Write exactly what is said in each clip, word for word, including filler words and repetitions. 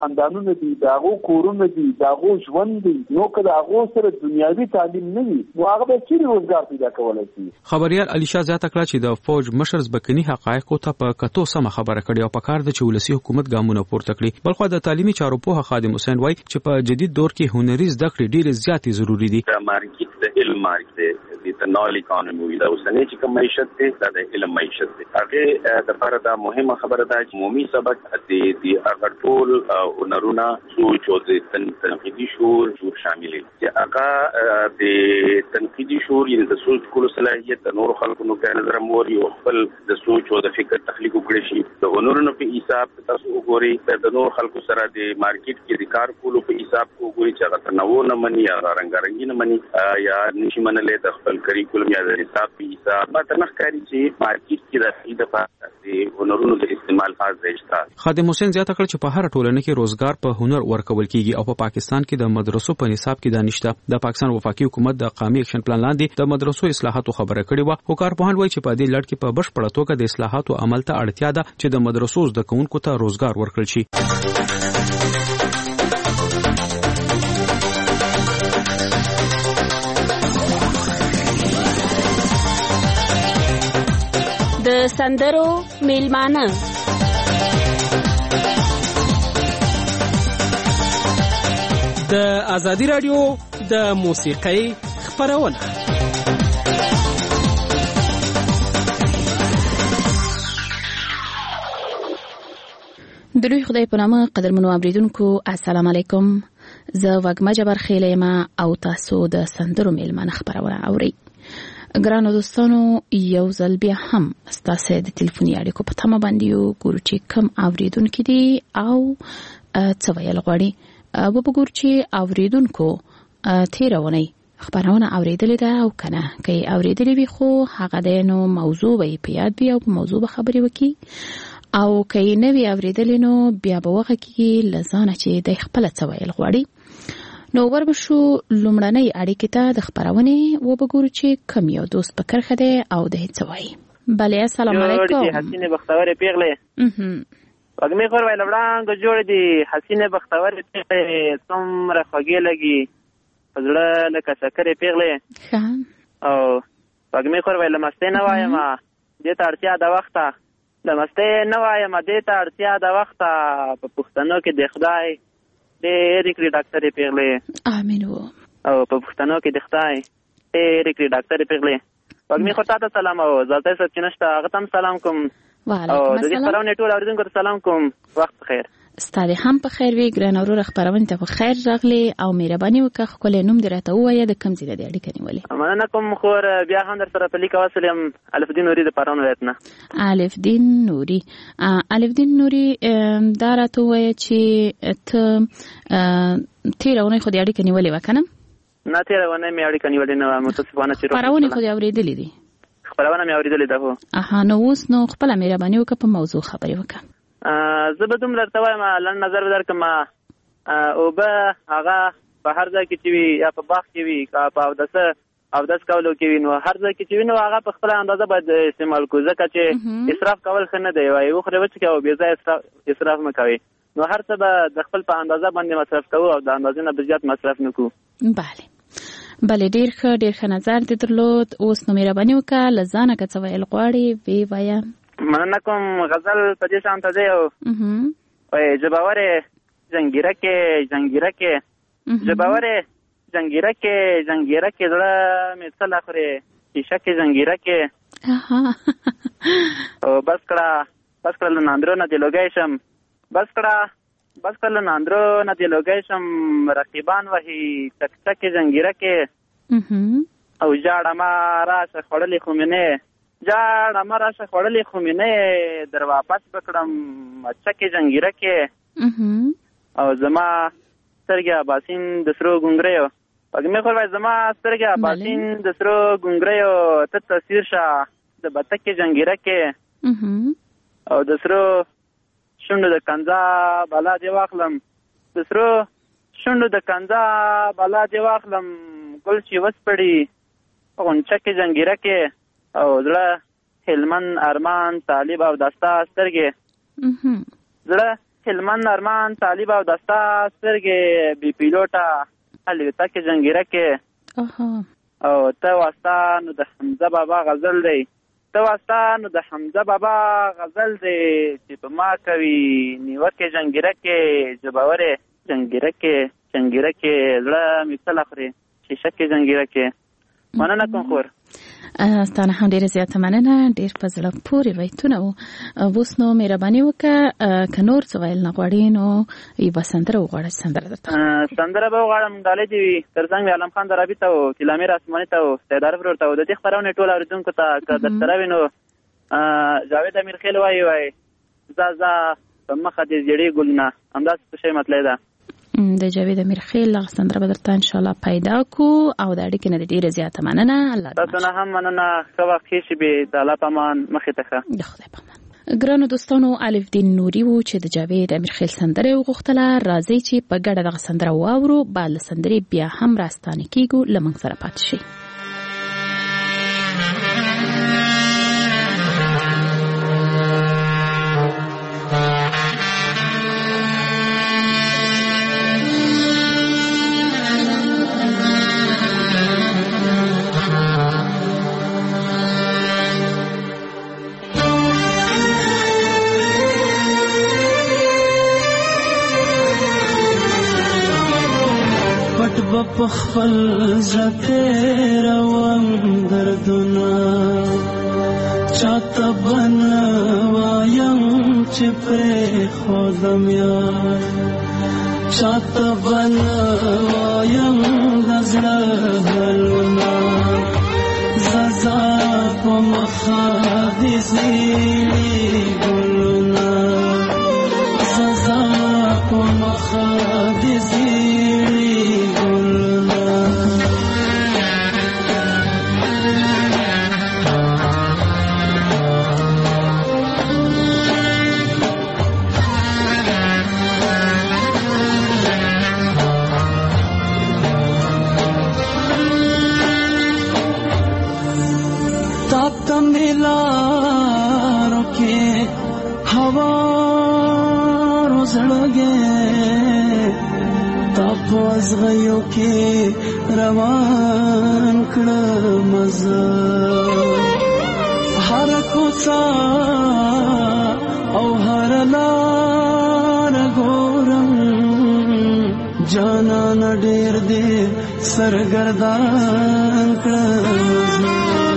اندانونه دي دا غو کورونه دي دا غو ژوند دي نو که دا غو سره دنیاوي تعلیم نه وي نو هغه به چیرې روزګار پیدا کولای شي. خبريال علي شاه زیاته کړه چې د فوج مشر ځبکني حقایقو ته په کتو سم خبره کړې او په کار د چولسي حکومت ګامونه پورته کړي. بلخو د تعلیمي چارو په خادم حسین وای چې په جدید دور کې هنري زده کړې ډېرې زیاتې ضروری دي. د مارکیټ د علم مارکیټ د نال اکانومي وی دا اوسنۍ چې کوم معیشت دی د علم معیشت دی هغه د لپاره دا مهمه خبره ده چې عمومي سبق د د هغه ټول هنرونه سوچ او د تنقیدي شعور جوړ شامل دي چې هغه د تنقیدي شعور یعنی د سوچ کولو صلاحیت د نور خلکو نو په نظر مور یو خپل د سوچ او د فکر تخلیق وکړي شي د هنرونو په حساب تاسو وګورئ د نور خلکو سره د مارکیټ کې د کار کولو په حساب وګورئ چې هغه تنوع نه مني یا رنگارنګي نه مني یا نشي منلې د خپل کریکولم یا د حساب په حساب ماته نه ښکاري چې مارکیټ کې د دې لپاره د هنرونو د استعمال خاص رښتا. خادم حسین زیاته کړ چې په هر ټولنه کې روزګار په هنر ورکول کیږي او په پا پاکستان کې د مدرسو په نصاب کې دا نشته. د پاکستان وفاقي حکومت د قومي اکشن پلان لاندې د مدرسو اصلاحاتو خبره کړې و خو کارپوهان وایي چې په دې لړ کې په بشپړه توګه د اصلاحاتو عمل ته اړتیا ده چې د مدرسو زده کوونکو ته روزګار ورکړل شي. د سندرو میلمانه د ازادي رادیو د موسیقۍ خبرونه دلوی خدای په نامه قدرمنو اوریدونکو السلام علیکم. زه وګما جبر خیلیما او تاسو د سندرو میلمانه خبرونه اورئ. ګرانو دوستانو یو ځل بیا هم ستاسو د ټلیفوني اړیکو په تمه باندې یو ګورو چې کوم اوریدونکو دي او څه ویل غواړي. و به ګورو چې اوریدونکو تیرونی خبرونه اوریدلې ده او کنه که اوریدلې وي خو هغه د نو موضوع به په یاد وي او په موضوع به خبرې وکړي او که نه وي اوریدلې نو بیا به وغه کې لزانه چې د خپل څه ویل غواړي. نو وربشو لومړنۍ اړیکې ته د خبرونې و بګورو چې کم یو دوست په کرخه دی او د هیڅ وایي. بله السلام علیکم. حسینه بختور پیغله وګمې خور ویل وړاندې جوړ دي حسینه بختور پیغله څومره خوږې لګي پزړه لکه شکر پیغله ښه او وګمې خور ویل مسته نه وایم دې ته اړتیا د وخته د مسته نه وایم دې ته اړتیا د وخته په پښتنو کې د خدای ډېرې کړي ډاکټرې پیغلې امین و او په پښتنو کې د خدای ډېرې کړي ډاکټرې پیغلې وګمې خو تاسو سلام او زلطه صاحب چې نشته هغه تم سلام کوم وعلیکم السلام او د دې خبرونه ټول اوریدونکو ته سلام کوم. وخت بخیر. ستاسو هم په خیر وي ګران اورور خبرونه ته په خیر راغلي او مهرباني وکړه خپل نوم درته وایي د کوم ځای د اړیکې نیولې. مننه کوم خور بیا هم در سره په لیک واسلم الف دین نوري د پرون ولایتنه. الف دین نوري الف دین نوري دا راته وایي چې ته تیرونه خو د اړیکې نیولې وکنه نه تیرونه مې اړیکې نیولې نه متاسفانه چې پرونه خو د اوریدلې دي خبرونه مې اوریدلې ده هو اها نو اوس نو خپل مهرباني وکړه په موضوع خبرې وکړه. زه به دومره درته وایم لنډ نظر به درکړم اوبه هغه په هر ځای کې چې وي یا په باغ کې وي په اودسه اودس کولو کې وي نو هر ځای کې چې وي نو هغه په خپله اندازه باید استعمال کړو ځکه چې اسراف کول ښه نه دی وایي وخورئ وڅښئ او بې ځایه اسراف مه کوئ نو هر څه به د خپل په اندازه باندې مصرف کوو او د اندازې نه به زیات مصرف نه کړو. بله بله ډېر ښه ډېر ښه نظر دې درلود. اوس نو مهرباني وکړه له ځانه که څه ویل غواړې ویې وایه. مننه کوم غزل په دې شان ته دی او وایي جباورې جنګیره کې جنګیره کې جباورې جنګیره کې جنګیره کې زړه مې څه لا خورې شیشه کې جنګیره کې او بس کړه بس کړه له ناندرو نه دې لوګی شم بس کړه بس کړه له ناندرو نه دې لوګی شم رقیبان وهي چک چکې جنګیره کې او جاړه ما راشه خوړلې خو مې نه جاړه ما راشه خوړلې خو مې نه در واپس بکړم چکې جنګیره کې او زما سترګې اباسین د سرو ګونګریو وګمې خور وایي زما سترګې اباسین د سرو ګونګریو ته تصویر شه د بتکې جنګیره کې او د سرو شونډو د کنځا بالا دې واخلم د سرو شونډو د کنځا بالا دې واخلم ګل چې وسپړي غونچکې جنګیره کې او زړه هلمند ارمان طالب او داستا سترګې زړه هلمند ارمان طالب او دستا سترګې بي پیلوټه الوتکه جنگیره کې او ته واسطه نو د حمزه بابا غزل دی ته واسطه نو د حمزه بابا غزل دی چې په ما کوي نیوکه جنگیره کې جباوره جنگیره کې جنگیره کې زړه مثال اخري شیشه کې جنگیره کې مننه کوم خور ستانه هم ډیره زیاته مننه ډیر په زړه پورې وایتونه او اوس نو مهرباني وکړه که نور څه ویل نه غواړې نو یوه سندره وغواړه سندره درته سندره به وغواړم ډالۍ دې وي تر څنګ عالم خان درابي ته و کلامیر اسماني ته و سیدار ورور ته و د دې خپرونې ټول اورېدونکو ته که درسره وي نو جاوید امیرخیل وایي وایي ځه ځه په مخه دې زیړې ګلونه همداسې څه شی مطلع ده د جاوید امیرخیل هغه سندره به درته انشاءالله پیدا کو او د اړیکې نه ډیره زیاته مننه الله تاسو نه هم مننه ښه وخت ښه شي به د الله په امان مخې ته ښه د خدای په امان ګرانو دوستانو الف دین نوري و چې د جاوید امیرخیل سندره وغوښتله راځي چې په ګډه دغه سندره واورو بعد له سندرې بیا هم راستانه کیږو له موږ سره پاتې شئ پخپل زکر وم دردنا چاته بنوایم چې پر خودم یار چاته بنوایم دزړه حلنا ززا په مخه زیړي ګلنا ززا په مخه زیړي تاپوز غیو کې روان کړه مزه هر کوڅه او هر لار ګورم جانان ډېر دې سرګردان کړه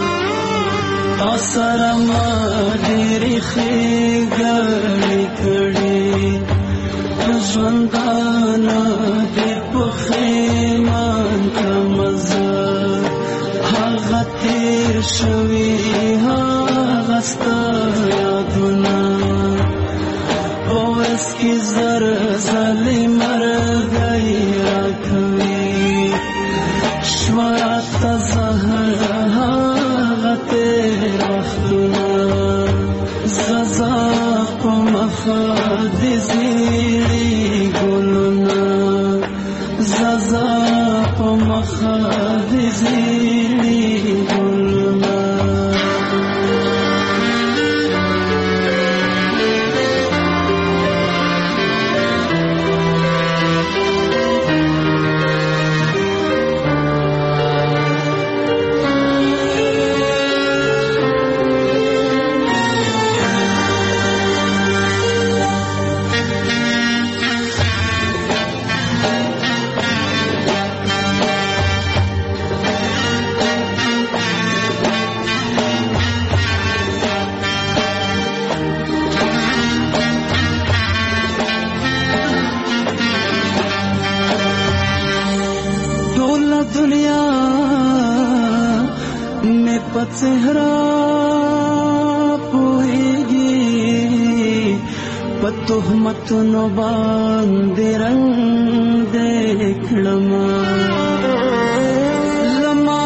تاسره ما ډېرې ښېګڼې کړې ژوندانه دې پخیمان کمزه هغه تیر شوي هغه ستا یادونه اوس کې زر ځلې مرګی راکوي شوه راته زهر هغه تیر وختونه ززا په مخه دې زیړي ګلونه ززا په مخه دې زیړي ګلونه چهرہ پوئیگی پتہمت نو باندې رنگ دیکھلما لما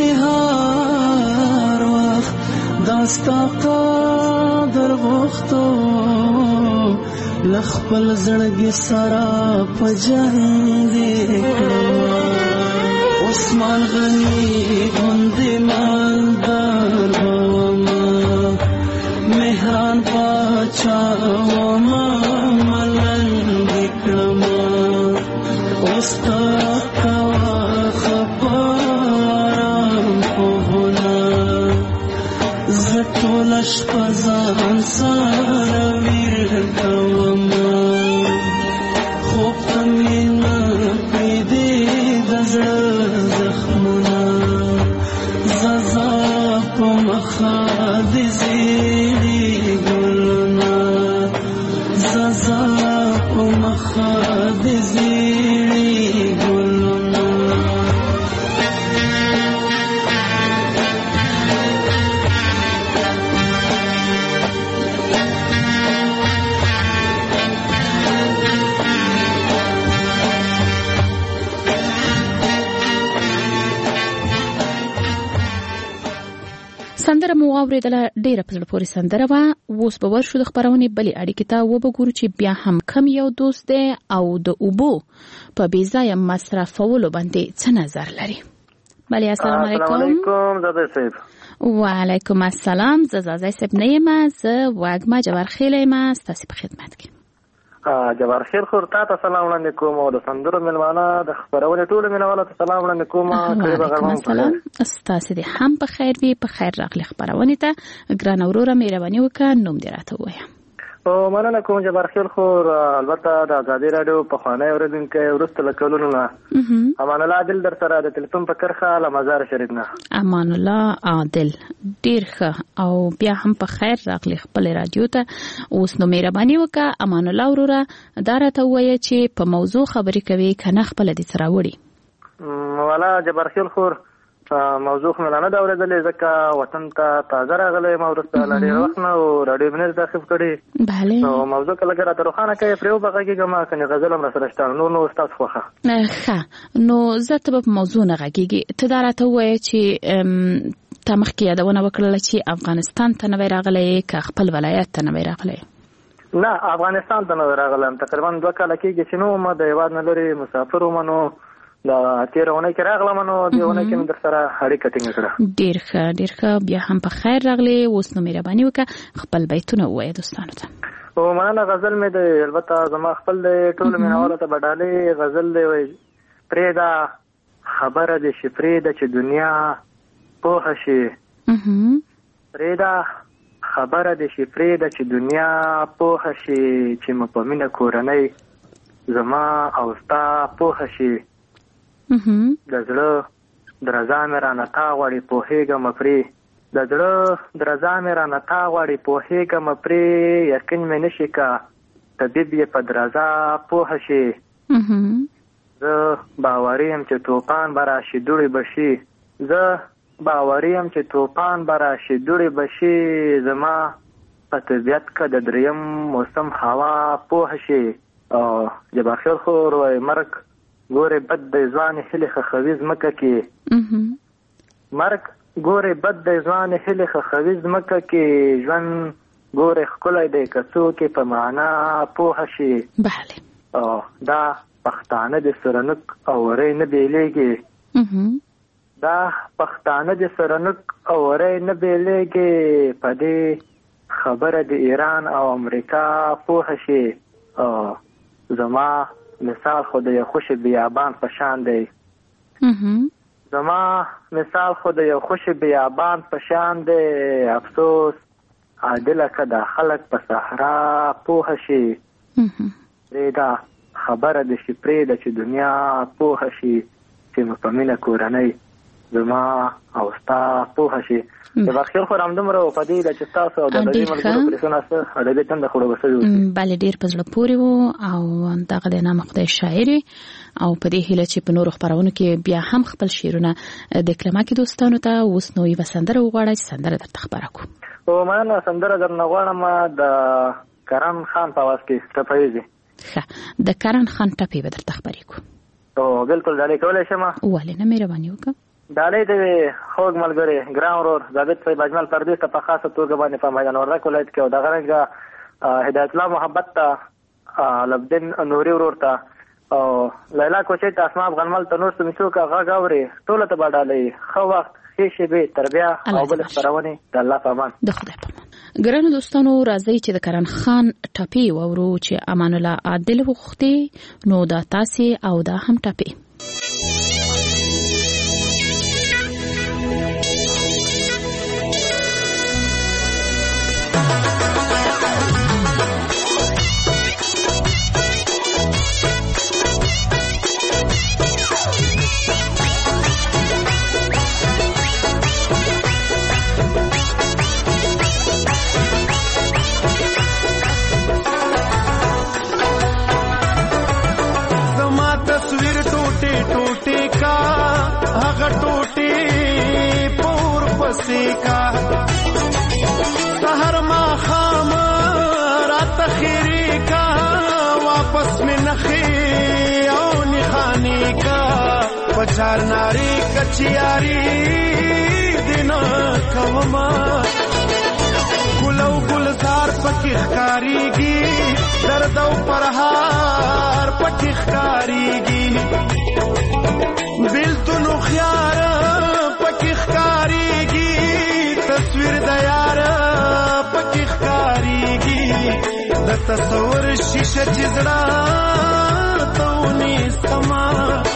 بہار وقت داستا قادر وختو لخپل زړګي سرا پجن دیکھلما عثمان غنی غندې مالدار وما مهران پاچا وما ملل ستا خبرم خوبونه زټول شپه ځان سره ویر کوم خوب ته مې نه پرېږدې د زړه زخمونه زه په مخه دې زیړي ګلونه زه په مخه دې زیړي ګلونه سندره مو واورېدله، ډېره په زړه پورې سندره وه. اوس به ورشو د خپرونې بلې اړیکې ته وبګورو چې بیا هم کم یو دوست دی او د اوبو په بې ځایه مصرفولو باندې څه نظر لري. بلې السلام علیکم. السلام علیکم زاده صاحب. وعلیکم السلام. زه زازی صاحب نه یم، زه وږمه جبارخیل یم، ستاسې په خدمت کې. جبارخیل خور تا ته سلام وړاندې کوم او د سندرو مېلمانه د خپرونې ټولو مینهوالو ته سلام وړاندې کوم. وعلیکم السلام. ستاسې دې هم په خیر وي. په خیر راغلې خپرونې ته. ګرانه وروره مهرباني وکړه نوم دې راته ووایه. او مننه کوم جبارخیل خور. البته د ازادي راډیو پخوانی اورېدونکی وروسته له کلونو نه امان الله عادل در سره د تلیفون په کرښه له مزار شریف نه. امان الله عادل ډېر ښه او بیا هم په خیر راغلې خپلې راډیو ته. اوس نو مهرباني وکړه امان الله وروره دا راته ووایه چې په موضوع خبرې کوي که نه خپله دې څه راوړي. والا جبارخیل خور موضوع خو مې لا نه ده اورېدلې ځکه وطن ته تازه راغلی یم وروسته له ډېر وخت نه او راډیو مې نه ده تعقیب کړې. نو موضوع که لږ راته روښانه کوې پرې وبغږېږم کنې غزل هم راسره شته نور نو ستاسو خوښه. ښه نو زه ته به په موضوع نه غږېږي. ته دا راته ووایه چې تا مخکې یادونه وکړله چې افغانستان ته نوی راغلی که خپل ولایت ته نوی راغلی؟ نه افغانستان ته نوی راغلم. تقریبا دوه کاله کېږي چې نو وم د هېواد نه لرې مسافر وم. نو دا تېره اونۍ کې راغلم نو دې اونۍ کې مې در سره اړیکه ټینګه کړه. ډېر ښه ډېر ښه. بیا هم په خیر راغلې. اوس نو مهرباني وکړه خپل بیتونه ووایه دوستانو ته. او مننه. غزل مې دی البته زما خپل دی ټولو مینهوالو ته به ډالۍ غزل دی. وایي پرېږده خبره دې شي پرېږده چې دنیا پوهه شي پرېږده خبره دې شي پرېږده چې دنیا پوهه شي چې مو په مینه کورنۍ زما او ستا پوهه شي د زړه درزا مې رانه تا غواړي پوهېږم پرې د زړه درزا مې رانه تا غواړي پوهېږم پرې یقین مې نشي که طبیب یې په درزا پوهه شي زه باوري یم چې توپان به راشي دوړې به شي زه باوري یم چې توپان به راشي دوړې به شي زما په طبیعت که د دریم موسم هوا پوهه شي. جبارخیل خور وایي مرګ ګورې بد دی ځوانې هیلې خښوي ځمکه کې مرګ ګورې بد دی ځوانې هیلې خښوي ځمکه کې ژوند ګورې ښکلی دی که څوک یې په معنا پوهه شي. دا پښتانه د سرنک او وری نه بیلیږي دا پښتانه د سرنک او وری نه بیلیږي په دې خبره د ایران او امریکا پوهه شي. زما مثال خو د یو خوش بیابان په شان دی زما مثال خو د یو خوش بیابان په شان دی افسوس عادله که دا خلک په صحرا پوهه شي پرېږده خبره د شي پرېږده چې دنیا پوهه شي چې مو په مینه کورنۍ زما او ستا پوهه شي. د بخیل خو همدومره په دې ده چې ستاسو او د ادبي ملګرو پرېښونه څه ادبي تنده خو ډوبه شوي اوسي. بلې ډېر په زړه پورې و او دغه د نامه خدای شاعر او په دې هیله چې په نورو خپرونو کې بیا هم خپل شعرونه دکلمه کې دوستانو ته. اوس نو یوه سندره وغواړه چې سندره درته خپره کړو. او مننه. سندره درنه غواړم د کرن خان په اواز کې ټپه ییزي. ښه د کرن خان ټپې به درته خپرې کړو. او بلکل ډالۍ کولی شم. ولې نه مهرباني وکړه. ډالۍ د خوږ ملګري ګران ورور ثابت صاحب اجمل پردیس ته په خاصه توګه باندې په میدان وردګ ولایت کې او دغه رنګه هدایت الله محبت ته لبدین نوري ورور ته او لیلا کوچۍ ته اسماء غنمل ته نور سمیڅو کا غږ اوري ټوله ته به ډالۍ ښه وخت ښې شېبې تر بیا او بلې خپرونې د الله په امان. د خدای په امان. ګرانو دوستانو راځي چې د کرن خان ټاپي وورو چې امان الله عادل وختي نو دا تاسو او دا هم ټاپي. का सहर मा खाम रात खीरी का वापस में नखी और निखानी का पचार नारी कचियारी दिन कवमा गुलौ गुलजार पकिखकारीगी दर्दौ परहार पकिखकारीगी बिल तुनु ख्यार पकिखकारीगी तस्वीर दयार पकिखकारीगी द तस्वर शीशे चिजड़ा तौनी समा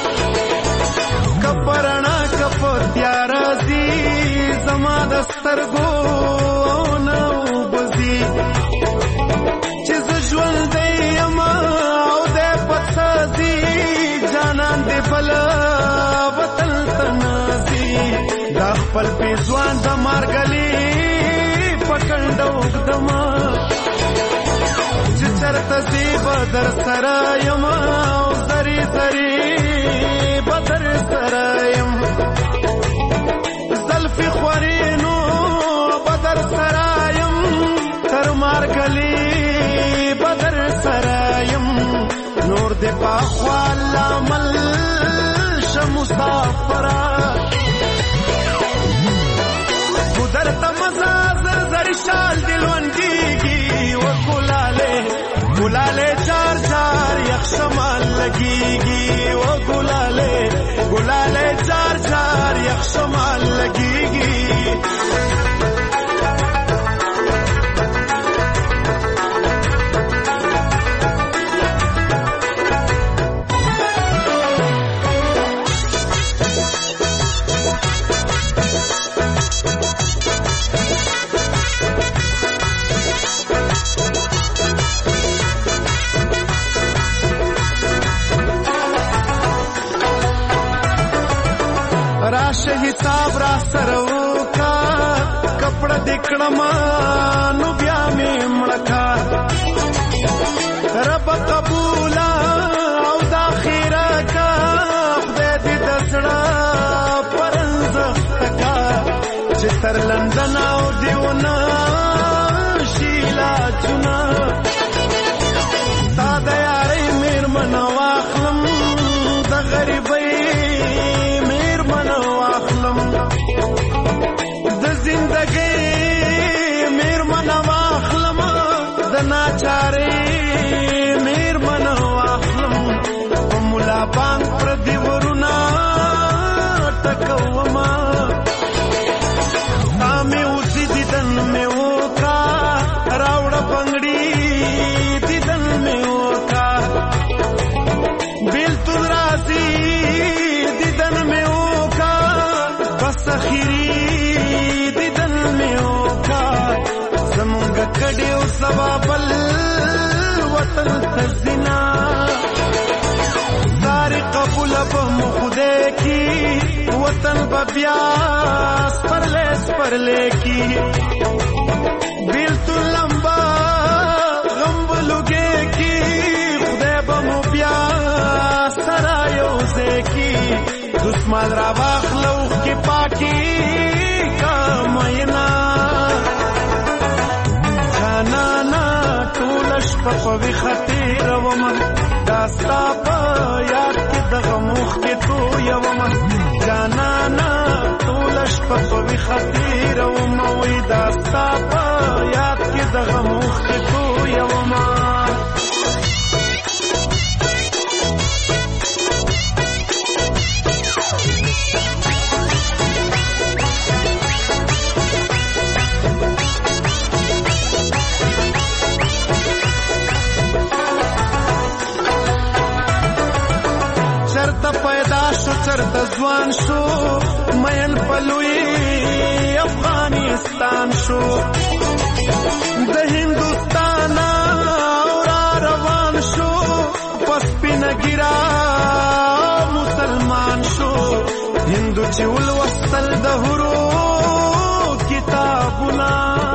कपरना कपत्यारा दी जमा दस्तर गो नौ बजी चिज ज्वल दे यमा दे पत्साजी जाना दे बला वतन तनाजी दाखपल पे जवान दमार गली पकड़ो दमा चरत सी बदर सरायम जरी जरी बदर सरायम जल्फी ख्वरीनो बदर सरायम तरमार गली बदर सरायम नूर दे पाख्वाला मल शमुसाफरा उधर तमसा जर शाल दिलवंदीगी वो गुलाले गुलाले चार चार यक्षमाल लगेगी वो गुलाले गुलाले चार चार यक्षमाल लगेगी हिसाब रा सरव का कपड़ा दिखण मानु ब्या में मड़का रब कबूला औ दाखिरा का खुदे दी दसड़ा परंज का चितर लंदन औ दीवना शीला चुना तादा यारे मेर मनवाखलम द गरीबई द जिंदगी मेर मनवाखलम द नाचारे मेर मनवाखलम मुला बांग प्रदिवरुना टकवमा तामे उसी दिदन में वो का रावड़ पंगड़ी दिदन में वो का बिल्तुल राजी दिदन में वो सखीरी दिदन में ओका जमुंग कड़े सवाबल वतन तजिना सारी कबूल मुखदे की वतन बब्यास परलेस परले की बिल्तुल लंबा गम्बलुगे की खुदे बमुब्यास सरायोजे की दुश्मन रावाख लौख की पाकी का मैना जानाना टूलश पपवी खतीर वमा दास्ता पा याद की दगमुख की तो यवमा जानाना टूलश पपवी खतीर वमा वही दास्ता पा याद की दगमुख की तो यवमा چرته پیدا شو چرته ځوان شو مین پلوی افغانستان شو د هندوستان اورا روان شو پس پینګرا مسلمان شو هندو چې ولوستل د هرو کتابونه.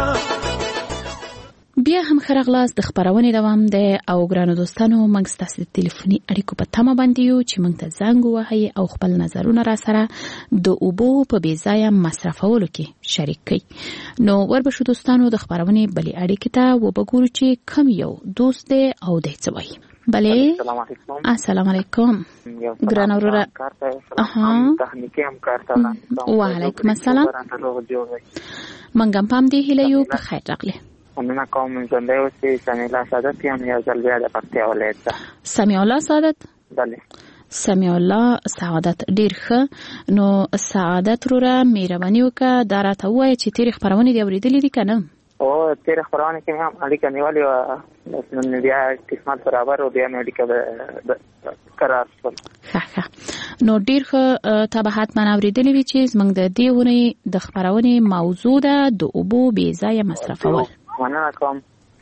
بیا هم خرغلاس د خبرونې دوام دی او ګرانو دوستانو موږ ستاسو د ټلیفوني اړیکو په تمه باندې یو چې موږ ته زنګ ووهئ او خپل نظرونه را سره د اوبو په بې ځایه مصرفولو کې شریک کړئ. نو وربشو دوستانو د خبرونې بلې اړیکې ته وبګورو چې کوم یو دوست دی او دی څه وایي. بلې السلام علیکم ګران وروره. اها تخنیکی همکار ته وعلیکم السلام. موږ هم پام دی هیله یو په خیر راغلی. مننه کوم ژوندی اوسئ. سمیع الله سعادت یم یو ځل بیا د پکتیا ولایت څخه. سمیع الله سعادت؟ بله سمیع الله سعادت ډېر ښه. نو سعادت وروره مهرباني وکړه دا راته ووایه چې تېرې خپرونې دې اورېدلې دي که نه؟ او تېرې خپرونې کې مې هم اړیکه نیولې وه نو بیا قسمت برابر و بیا مې اړیکه قرار شول. ښه ښه نو ډېر ښه تا به حتما اورېدلې وي چې زموږ د دې اونۍ د خپرونې موضوع ده د اوبو بې ځایه مصرفول. مننه کوم.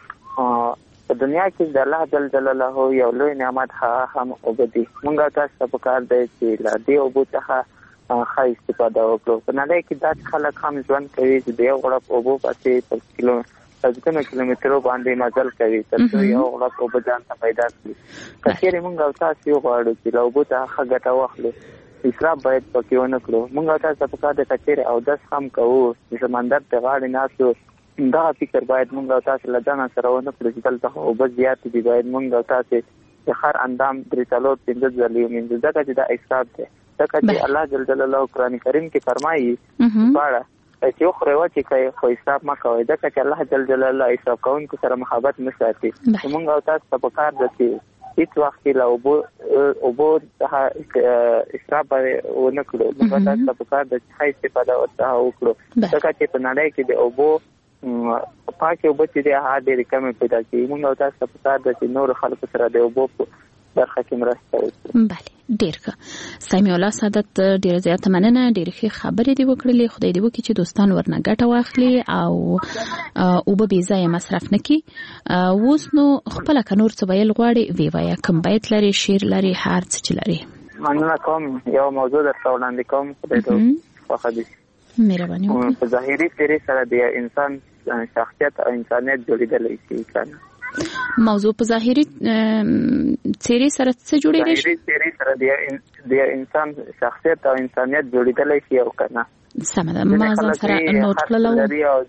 په دنیا کې د الله جل جلاله یو لوی نعمت هم اوبه دي. موږ تاسو ته پکار دی چې له دې اوبو څخه ښه استفاده وکړو. په نړۍ کې داسې خلک هم ژوند کوي چې د یو غړپ اوبو پسې په کیلو لسګونو کیلومترو باندې مزل کوي تر څو یو غړپ اوبه ځان ته پیدا کړي. که چېرې موږ تاسو وغواړو چې له اوبو څخه ښه ګټه واخلو اسراف باید پکې ونه کړو. موږ تاسو ته پکار دی که چېرې اودس هم کوو د سمندر د غاړې ناستو دا فکر باید موږ او تاسو له ځان سره ونه کړو چې دلته اوبه زیاتې دي. باید موږ او تاسو د هر اندام درې څلور پنځه ځلې ومینځو ځکه چې دا اسراف دی. ځکه چې الله جل جلاله قرآن کریم کې فرمایي باړه چې وخورئ وچې کوئ خو اسراف مه کوئ ځکه چې الله جل جلاله اسراف کوونکو سره محبت نه ساتي. موږ او تاسو ته پکار ده چې هیڅ وخت له اوبو اوبو څخه اسراف ونه کړو. موږ تاسو ته پکار ده چې ښه استفاده ورڅخه وکړو ځکه چې په نړۍ کې د اوبو پاکې اوبه چې دی هغه ډېرې کمې پیدا کېږي. موږ او تاسو ته پکار ده چې نورو خلکو سره د اوبو په برخه کې مرسته وکړو. بله ډېر ښه. سمیع الله سعادت ډېره زیاته مننه. ډېرې ښې خبرې دې وکړلې. خدای دې وکړي چې دوستان ورنه ګټه واخلي او اوبه بې ځایه مصرف نه کړي. اوس نو خپله که نور څه ویل غواړې ویې وایه. کوم بیت لرې شعر لرې هر څه چې لرې. مننه کوم. یو موضوع درته وړاندې کوم خدای ته خوښه دي. مهرباني وکړئ. په ظاهري څېرې سره د انسان شخصیت او انسانیت جوړېدلی شي که نه؟ موضوع په ظاهري څېرې سره څه جوړېدلی شي؟ ظاهري څېرې سره د انسان شخصیت او انسانیت جوړېدلی شي او که نه؟ سمه ده. ما ځان سره نوټ کړله وه.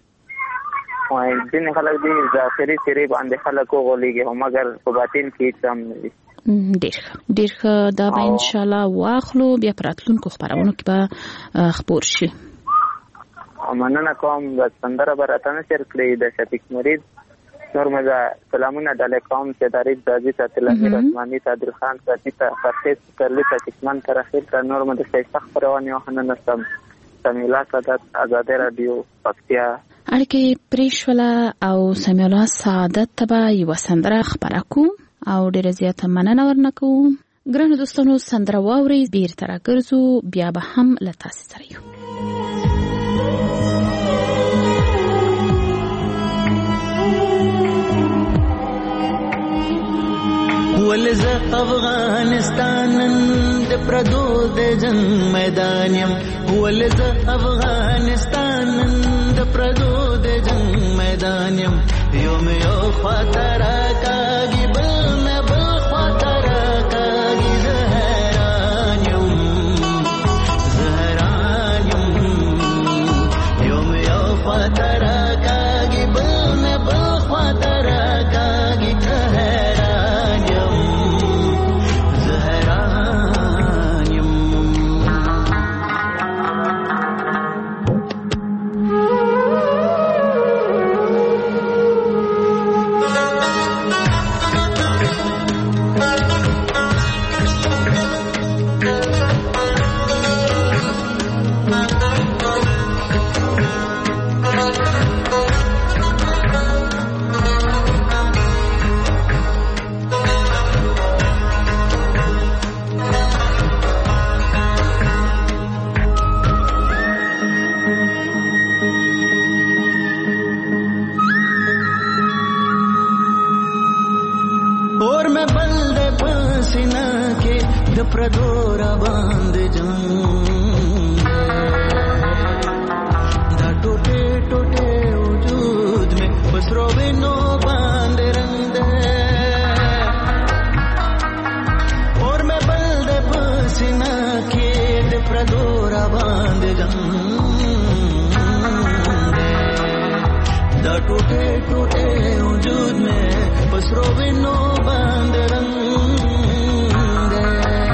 ځینې خلک دي ظاهري څېرې باندې خلک وغولېږي خو مګر په باطن کې هېڅ هم نه وي. ډېر ښه ډېر ښه. دا به انشاءالله واخلو بیا په راتلونکو خپرونو کې به خپور شي. مننه کوم. د سندره به راته نه شیر کړئ د شفیق مرید نور مزه سلامونه ډالۍ کوم چې دارید دازي ته تلامیر اسماني ته عبدالخان ساتي ته فرخیز کرلی ته کسمان ته رخیل ته نور مده شایسته خپرونې وخنه نستم. سمیع الله سعادت ازادي رادیو پکتیا. اړیکې پرې شوله او سمیع الله سعادت ته به یوه سندره خپره کړو او ډېره زیاته مننه ورنه کوو. ګرانو دوستانو سندره واورئ بیرته راګرځو بیا به هم له تاسې سره یو. ولز افغانستان د پردو د جنگ میدان يم. ولز افغانستان د پردو د جنگ میدان يم. یوم یو خاطر کاږي بل نه بل خاطر کاږي زهران يم زهران يم. یوم یو خاطر کاږي بل نه بل خاطر کاږي زهران يم زهران يم. د پردو را باندې جنگ دا ټوټه ټوټه وجود مې پسرو وینو باندې رنگ دے اور مې بل د پسینا کې د پردو را باندې جنگ دا ټوټه ټوټه وجود مې پسرو وینو باندې رنگ دے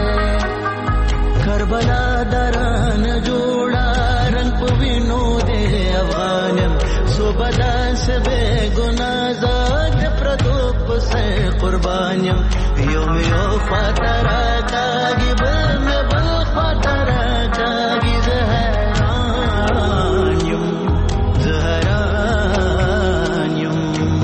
کربلا دران جوړا رنگ په وینو دے افغانم صوبدا سے بے گناہ زاد پردو پسے قربانیم یوم یو خاطرہ کاگی بل میں بل خاطرہ کاگی زہرانیم زہرانیم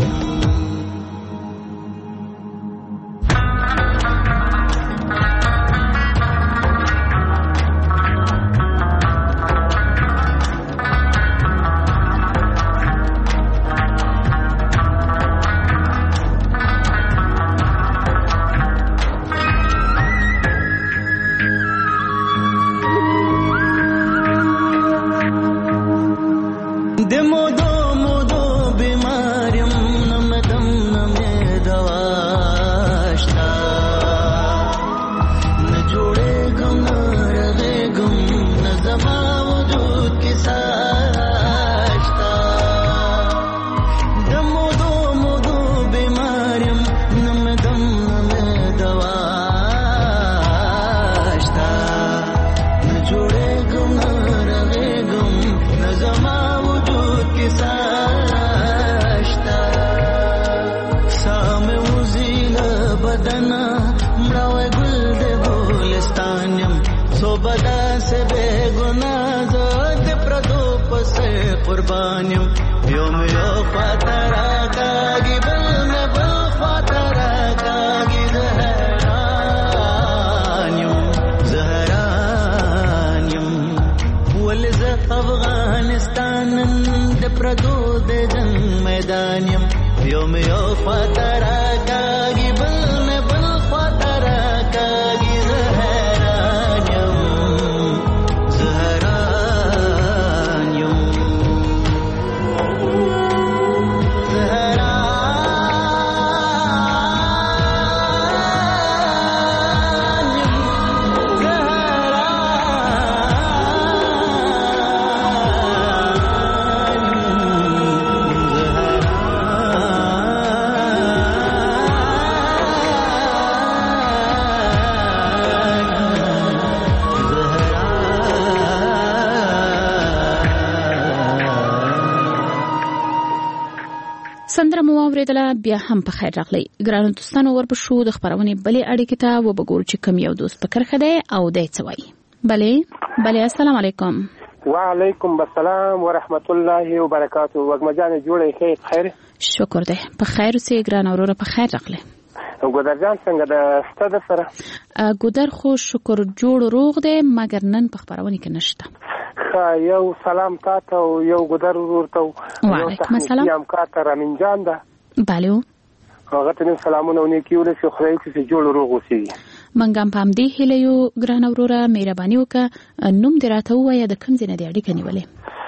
قربانیم یوم یو خاطرہ کاگی بل میں بل خاطرہ کاگی زہرانیم زہرانیم ولز افغانستان د پردو د جنگ میدانیم یوم یو خاطرہ کاگی بل میں بل خاطرہ کاگی زہرانیم زہرانیم سندره مو اوریدله بیا هم په خیر راغلی ګرانو دوستانو ورپښو د خبرونې بلې اړیکې ته وبګورو چې کوم یو دوست په کرخه دی او دی څه وایي. بلې بلې السلام علیکم. وعلیکم السلام ورحمت الله وبرکاته. وګمجانې جوړې خیر خیر شکر دی په خیر اوسې ګران اوروره په خیر راغلی. ګودر جان څنګه د ستاسو سره؟ ګودر خو شکر جوړ روغ دی مګر نن په خبرونه کې نشته. یو سلام تاسو او یو ګودر ورته وعلیکم السلام یم کاته رامین جان ده بله هغه ته سلامونه ونیکي ولې خدای چې جوړ روغ اوسي. منګم پام دی هله یو ګران اوروره مهرباني وکړه نوم دې راته ووایه د کوم ځای نه دی اړیکه نیولې؟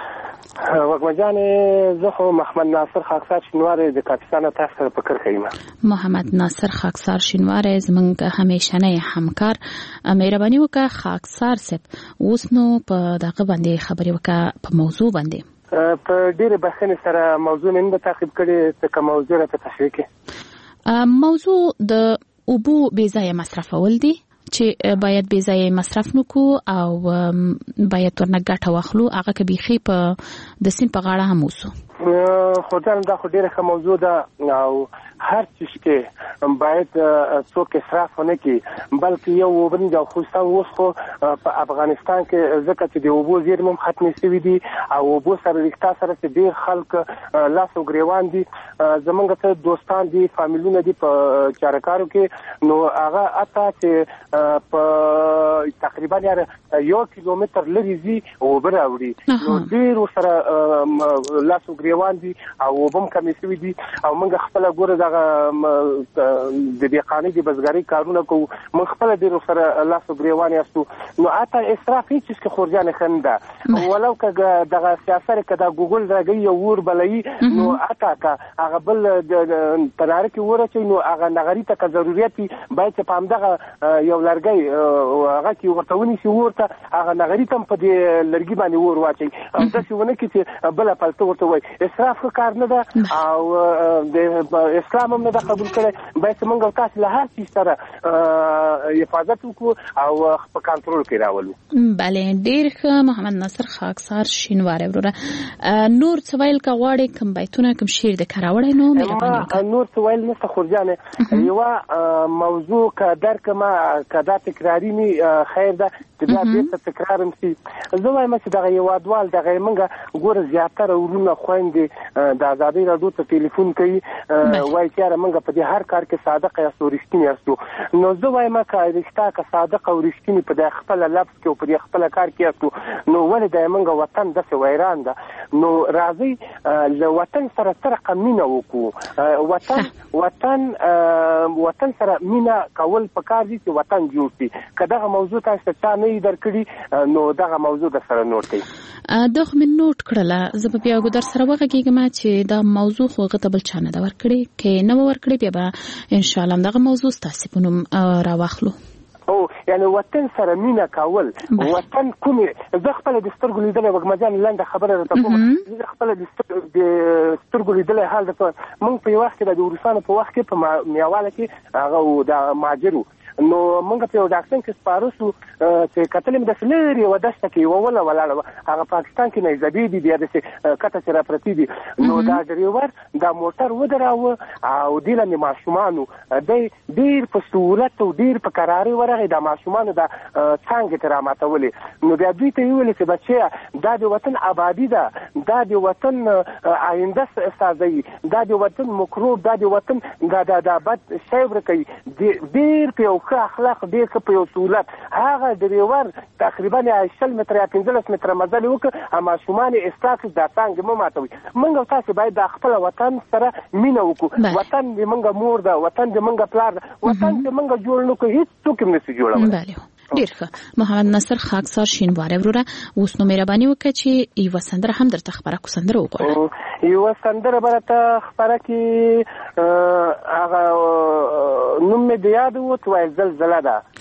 وګمجانې زه خو محمد ناصر خاکسار شینواری د کاپیسان تاسو سره په کرخه یم. محمد ناصر خاکسار شینواری زمونږ همیشنه همکار مهرباني وکړه خاکسار صاحب اوس نو په دغه باندې خبرې وکړه په موضوع باندې. په ډېرې بخښنې سره موضوع مې نه تعقیب کړې ته موضوع راته تشریح کړې. موضوع د اوبو بې ځایه مصرفول دي چې باید بې ځایه مصرف نکو او باید ورنه ګټه واخلو هغه که بیخي په د سیند په غاړه هم اوسو. خو دا خو ډېره ښه موضوع ده او هر څه کې باید څوک اسراف ونه کړي بلکې یو وبند او خصوصا اوس خو په افغانستان کې ځکه چې د اوبو زیرمې هم ختمې شوي دي او اوبو سره رښتا سره چې ډېر خلک لاس او ګریوان دي زمونږ څه دوستان دي فامیلونه دي په چارکارو کې نو هغه اته چې په تقریبا یو کیلومتر لري زی او براوړي نو ډیر سره لاسو ګریوان دي او وبم کمی سوي دي او موږ خپل ګوره دغه د دې قانوني د بزګری کارونه کوو موږ خپل ډیر سره لاسو ګریوان یاستو نو اته اسراف هیڅ څه خورجانه خنده ولو که دغه سیاست کدا ګوګل راګي یو ور بلې نو اته کا هغه بل تنار کې ورته نو هغه نغری ته ضرورت باید په همدغه یو لرګي هغه کې ورته ونی شي ورته هغه نغری تم په دې لرګي باندې ور واچي او تاسو ونه کې چې بل پلته ورته وای اسراف کار نه ده او د اسلام هم نه قبول کړي باید موږ تاسو له هر څه سره حفاظت وکړو او په کنټرول کې راولو. بله ډیر ښه محمد ناصر خاکسار شینواری وروره نور څویل کا غواړي کوم بیتونه کوم شعر د کراوړې نو مهرباني نور څویل نشته خورجانه یو موضوع کا درک ما کدا تکراری می خیر ده چې دا بیرته تکرار هم شي زه وایم چې دغه یو ادوال دغه موږ ګوره زیاتره ورونه خويندې د ازادۍ راډیو ته ټلیفون کوي وایي چې موږ په دې هر کار کې صادق یاستو رښتینی یاستو نو زه وایم چې رښتا که صادق او رښتینی په دې خپل لفظ کې او په دې خپل کار کې یاستو نو ولې د موږ وطن داسې ویران ده نو راځي له وطن سره سره قمینه وکړو وطن وطن وطن سره مینا کول پکار دي چې وطن جوړ شي کداغه موضوع تاسو ته نه درکړي نو دغه موضوع د سره نوٹ کړئ دغه من نوٹ کړله زه په بیا ګدر سره وغږیږم چې دا موضوع خو غته بل چانه دا ورکړي کې نو ورکړي بیا به ان شاء الله دغه موضوع تاسو په نوم راوخلو او یعنی وطن سره مینا کول وطن کومه زه خپل د سترګو لیدل وګمځان لاندې خبره راته کوم زه خپل د سترګو لیدل حال د مونږ په وخت کې د ورسانو په وخت کې په میاواله کې هغه د ماجرو نو موږ په یو ډاکټر کې سپارښتو چې کتل مې د فلری و دشت کې ولا ولاړه هغه پاکستان کې نه زبې دي بیا د کته چې را پرتی دي نو دا ډریور دا موټر ودراوه او دله مې ماشومانو د ډیر په سهولت او ډیر په قراري ورغه د ماشومانو د څنګه تر ماتولې نو بیا دوی ته ویل چې بچي دا د وطن آبادی ده دا د وطن آینده سازي دا د وطن مکروب دا د وطن دا د بد شی ورکي ډیر په ښه اخلاق ډیر ښه په یو سهولت هغه ډریور تقریبا شل متره یا پنځلس متره مزل وکړ ماشومان استاک د څنګه مو ماتوي موږ تاسو باید د خپل وطن سره مینه وکړو وطن دې موږ مور ده وطن دې موږ پلار ده وطن دې موږ جوړ نکو هیڅ څوک هم نشي جوړول. ډیر ښه محمد ناصر خاکسار شینواری وروره اوس نو مهرباني وکړه چې یو سندره هم درته خبره کو سندره وکړه یو سندره برته خبره کې هغه نوم مې د یاد وو توای زلزله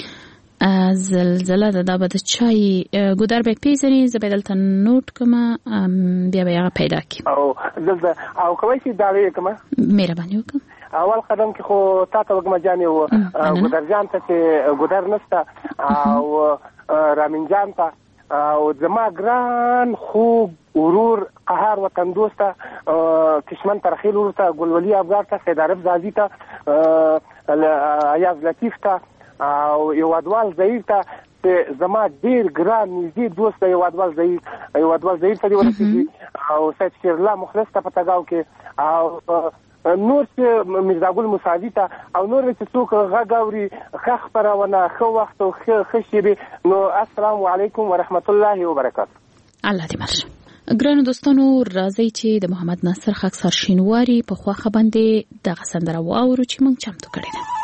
ده زلزله ده دا به د چای ګودر به پیژني زبدلته نوٹ کما بیا بیا پیدا کی او زلزله او کوي چې دا وی کما مهرباني وکړه اول قدم کې خو تاسو وګم جانې و ګودر جان ته چې ګودر نشته او رامین جان ته او زما ګران خوب ورور قهار وطن دوسته کشمن ترخیل ورته ګلولي افغان ته سید عرب زازي ته ایاز لطیف ته او یو ادوال ظهیر ته زما ډیر ګران نږدې دوست یو ادوال ظهیر یو ادوال ظهیر ته ورسېږي او سید شیر الله مخلص ته پتاګاو کې او نور چې مرزا ګل مساوي ته او نور چې څوک غاګوري خخ پرونه خو وخت او خ شيري نو السلام علیکم ورحمت الله وبرکاته. الله دې مرشه ګرانو دوستانو راځي چې د محمد ناصر خاکسار شینواری په خواخه باندې دغه سندره واورو چې موږ چمتو کړی ده.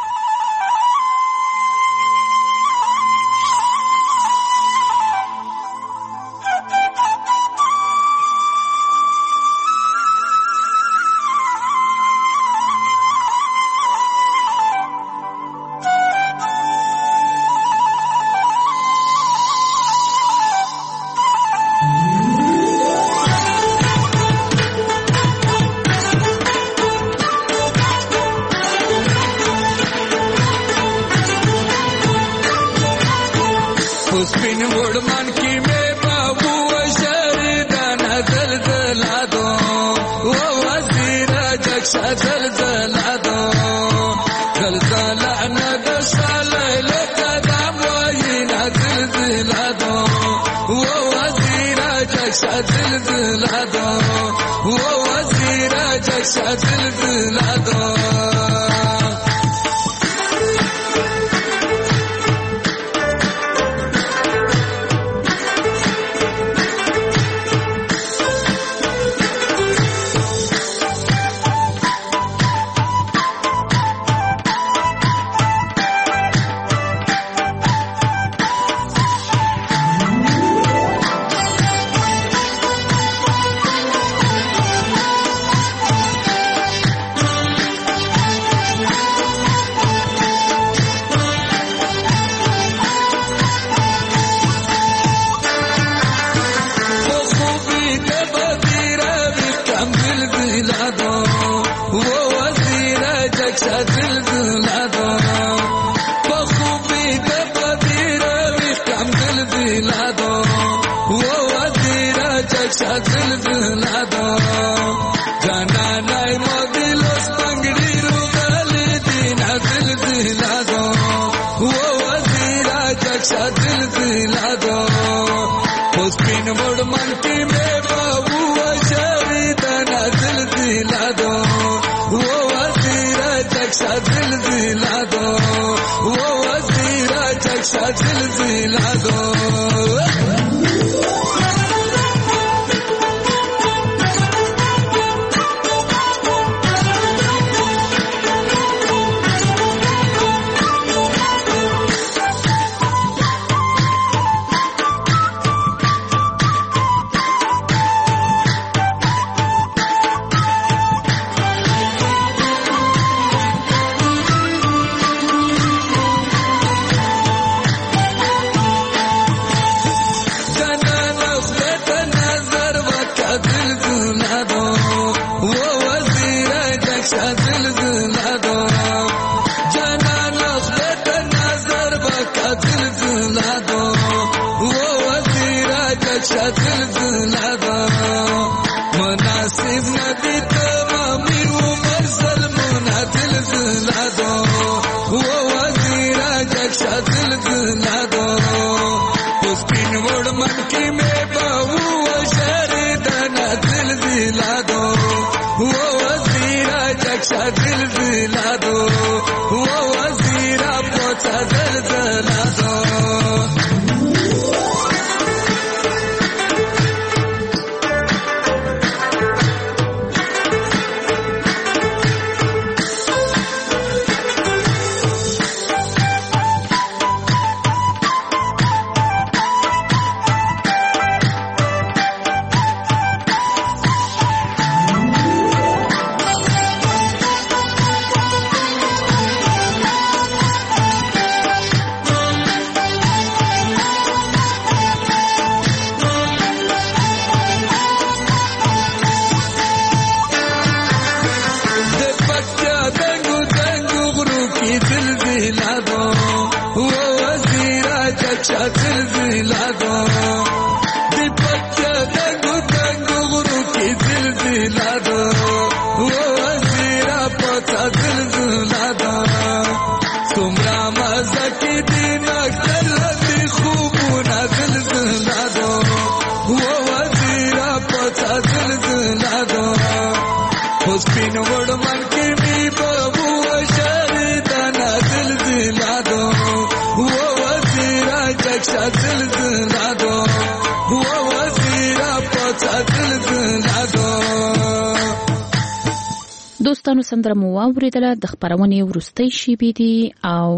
زلزلہ دو اس پین وڑ من کی میں بابو شریدنا زلزلہ دو وہ وزیر چکشا زلزلہ دو وہ وزیر چکشا زلزلہ دو مناسب نبی تمامی عمر سلمونا زلزلہ دو وہ وزیر جکشا زلزلہ دو اس پین وڑ من کی میں باو شریدنا زلزلہ دو وہ وزیر جکشا زلزلہ دو وہ وزیر پوچھا زلزلہ دو زلزلہ دو دیپکیا دنگو دنگو غرو کی زلزلہ دو وہ وزیرہ پوچھا زلزلہ دو سمرا مزا کی دین اکتر لدی خوبونا زلزلہ دو وہ وزیرہ پوچھا زلزلہ دو اس پین وڑ من کی می بابو شریدنا زلزلہ دو وہ چکشا زلزلہ دو وہ وزیر پوچھا زلزلہ دو. دوستانو سندره مو واوریدله د خبرونې وروستۍ شیبې دي او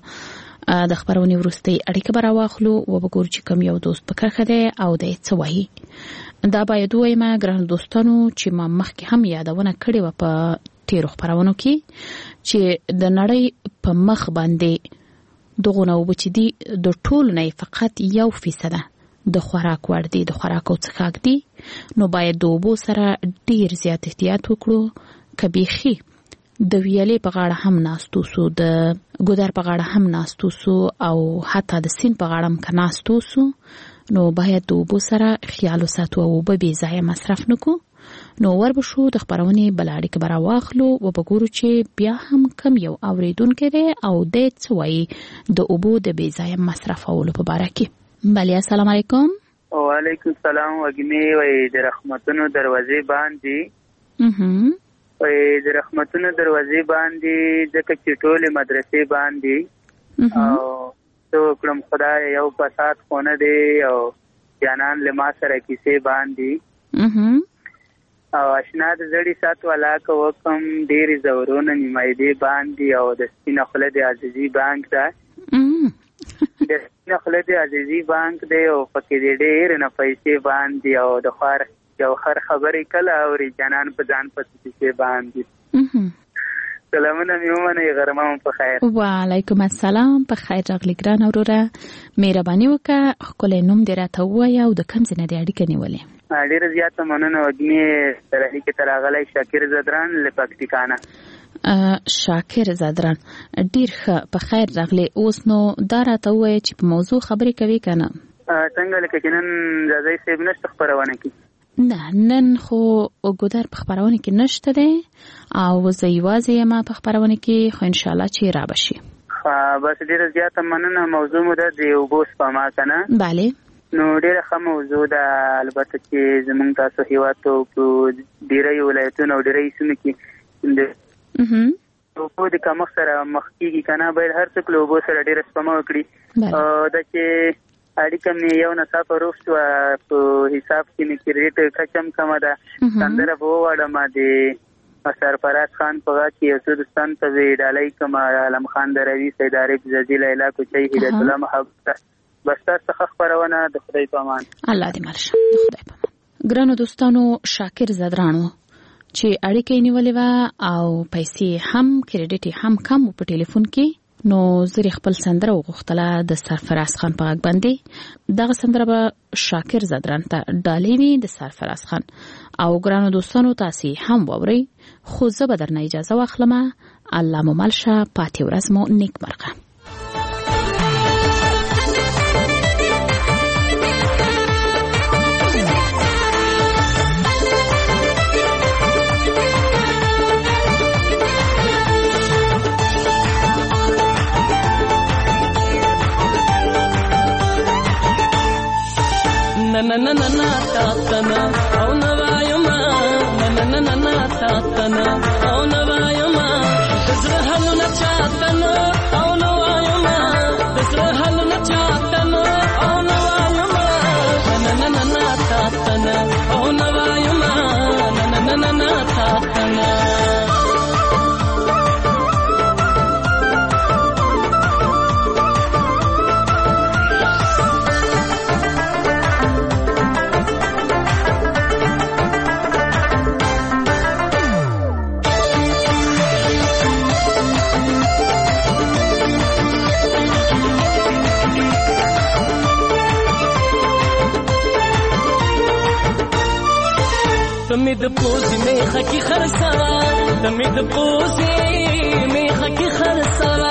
د خبرونې وروستۍ اړیکه به راواخلو او وګورو چې کوم یو دوست په کرښه دی او دی څه وایي. دا باید ووایم ګرانو دوستانو چې ما مخکې هم یادونه کړې وه په تېرو خپرونو کې چې د نړۍ په مخ باندې دغه نو چې دی د ټول نه فقط یو فیصده د خوراک وړ دی د خوراک او څښاک دی نو باید د اوبو سره ډیر زیات احتیاط وکړو کبيخي د ویالې په غاړه هم ناستو سو د ګودر په غاړه هم ناستو سو او حتی د سین په غاړه هم ناستو سو نو باید د اوبو سره خیال وساتو او به بې ځایه مصرف نکو. نو وربشو د خبرونې بلاړې کې برا واخلو او وګورو چې بیا هم کم یو اوریدونکو دی او د څوي د اوبو د بې ځایه مصرفولو په اړه کې. بله السلام علیکم. وعلیکم السلام. وګمې وای د رحمتونو دروازې باندې اها وای د رحمتونو دروازې باندې د کچټولې مدرسې باندې او تو کلم خدای یو پسات خونه دی او جانان لما سره کیسه باندې اها او اشنا د زړی سات والا کو کم ډیر زورونه نیمایدې باندې او د سپینه خله د عزیزي بانک دا د سپینه خله د عزیزي بانک دی او پکې ډیر نه پیسې باندې او د خار جوهر خبرې کله او جانان په ځان پسې باندې سلامونه میومنه غرمه په خیر. وعلیکم السلام. په خیر راغلی ګران اوروره مهرباني وکړه خپل نوم دې راته ووایه او د کوم ځای نه اړیکه نیولې. ډیره زیاته مننه وګمې سره کې تراغلی شاکر زدران لپاکتیکانا. شاکر زدران ډیر ښه په خیر راغلی. اوس نو دا راته ووایه چې په موضوع خبرې کوي کنه څنګه لکه چې نن ځای صاحب نشته خبرونه کې نه نن خو ګودر په خبرونه کې نشته دی او زه یوازې یم په خبرونه کې خو ان شاء الله چې را بشي. بس ډیره زیاته مننه. موضوع مو د اوبو سپما کنه. bale. نو ډیره ښه موضوع ده. البته چې زمونږ تاسو هیواد په ډیری ولایتونو او ډیری سیمو کې د اوبو د کمښت سره مخ کېږي کنه. باید هر څوک له اوبو سره ډیره سپما وکړي. دا چې اړیکه مې یو ناڅاپه روغ شوه په حساب کې مې کریډټ کچه هم کمه ده. سندره به وواړم د سرفراز خان په غږ کې یو څه دوستان ته وې ډالۍ کوم عالم خان دروي سید عارف زدي لیلا کوچي هدایت الله محبت. بس تاسو څخه خبرونه د خدای په امان. الله دې مرشه د خدای په امان. ګرانو دوستانو شاکر زدرانو چې اړیکې نیولې و او پیسې هم کریډټ هم کم په ټلیفون کې نو زری خپل سندره وغوښتله د سرفراز خان په غږ باندې. دغه سندره به شاکر زدران ته ډالۍ وي د سرفراز خان او ګرانو دوستانو تاسو هم ووري. خو زه به درنه اجازه واخلم. الله مو ملشه. پاتې ورځ مو نیک مرغه. na na na na na ta ta na au na vayuma na na na na na ta ta na au na vayuma dasra halu na cha ta na au na vayuma dasra halu na cha ta na au na vayuma na na na na ta ta na au na vayuma na na na na ta ta na تمید پوزی میخه کی خرسوا تمید پوزی میخه کی خرسوا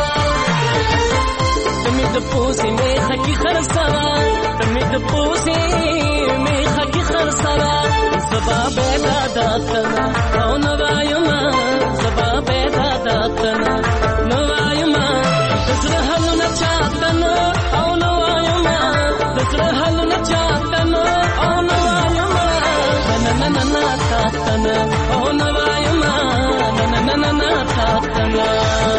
تمید پوزی میخه کی خرسوا تمید پوزی میخه کی خرسوا زبا بیدا داتنا او نوایما زبا بیدا داتنا نوایما تزره حلو نچاتنا او نوایما تزره حلو نچاتنا او نوایما na na na ta ta na oh na vayuma na na na na na ta ta na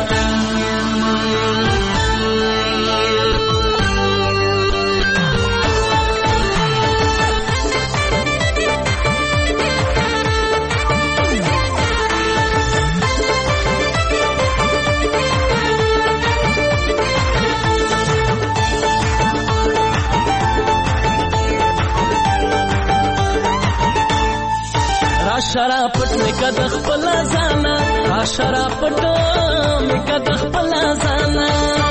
شرافت میں کدخ پلا زانا شرافت میں کدخ پلا زانا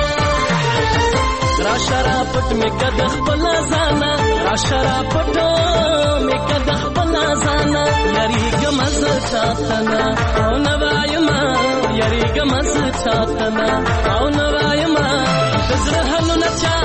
شرافت میں کدخ پلا زانا شرافت میں کدخ پلا زانا یری گمز چاتنا او نوایما یری گمز چاتنا او نوایما زرهلو نچا